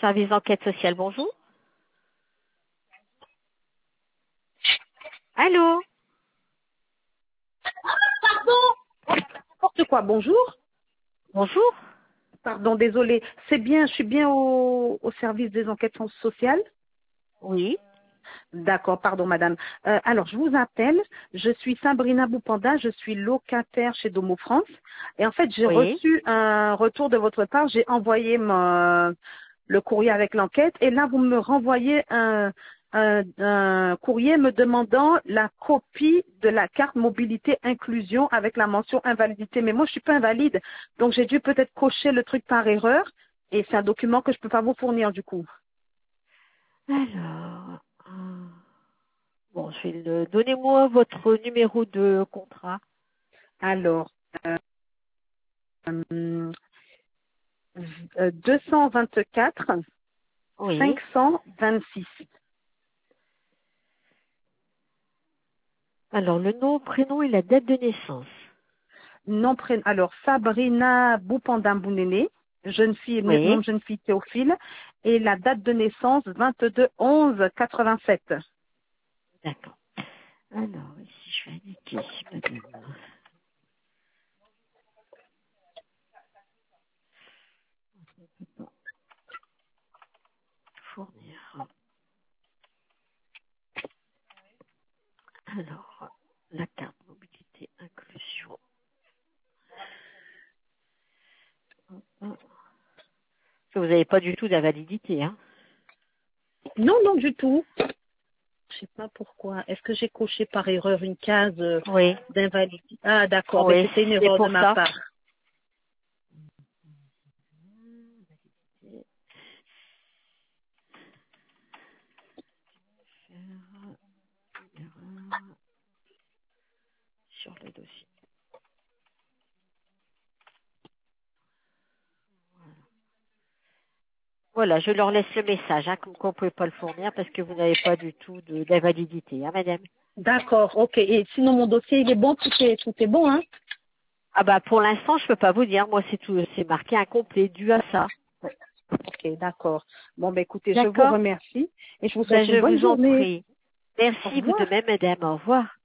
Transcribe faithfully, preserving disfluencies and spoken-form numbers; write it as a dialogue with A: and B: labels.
A: Service d'enquête sociale, bonjour. Allô?
B: Pardon, n'importe quoi, bonjour.
A: Bonjour?
B: Pardon, désolé. C'est bien, je suis bien au, au service des enquêtes sociales.
A: Oui.
B: D'accord, pardon madame. Euh, alors, je vous appelle. Je suis Sabrina Boupanda, je suis locataire chez Domo France. Et en fait, j'ai
A: Oui.
B: reçu un retour de votre part. J'ai envoyé mon- le courrier avec l'enquête. Et là, vous me renvoyez un, un- un courrier me demandant la copie de la carte mobilité inclusion avec la mention invalidité. Mais moi, je suis pas invalide. Donc, j'ai dû peut-être cocher le truc par erreur. Et c'est un document que je peux pas vous fournir du coup.
A: Alors, euh, bon, je vais le... Donnez-moi votre numéro de contrat.
B: Alors, euh, euh, deux cent vingt-quatre
A: Oui.
B: cinq cent vingt-six.
A: Alors, le nom, prénom et la date de naissance.
B: Nom, prénom. Alors, Sabrina Boupandambounene, jeune fille, nom
A: Oui.
B: de jeune fille Théophile, et la date de naissance vingt-deux onze quatre-vingt-sept.
A: D'accord. Alors, ici, je vais indiquer, madame. Fournir. Alors, la carte mobilité inclusion. Hum. Vous n'avez pas du tout d'invalidité, hein?
B: Non, non, du tout. Je sais pas pourquoi. Est-ce que j'ai coché par erreur une case euh,
A: Oui.
B: d'invalidité? Ah, d'accord. Ben,
A: Oui,
B: c'était une
A: c'est
B: erreur de
A: pour
B: ma
A: ça.
B: part.
A: Sur le dossier. Voilà, je leur laisse le message, hein, comme qu'on ne pouvait pas le fournir parce que vous n'avez pas du tout de- d'invalidité, hein, madame.
B: D'accord, ok. Et sinon, mon dossier, il est bon, tout est, tout est bon, hein?
A: Ah bah pour l'instant, je peux pas vous dire. Moi, c'est tout, c'est marqué incomplet dû à ça.
B: Ok, d'accord. Bon, ben écoutez, je vous
A: D'accord?
B: remercie et je vous
A: Ben
B: souhaite
A: je
B: une bonne
A: vous en
B: journée.
A: prie.
B: Au
A: Merci vous de
B: revoir.
A: même, madame. Au revoir.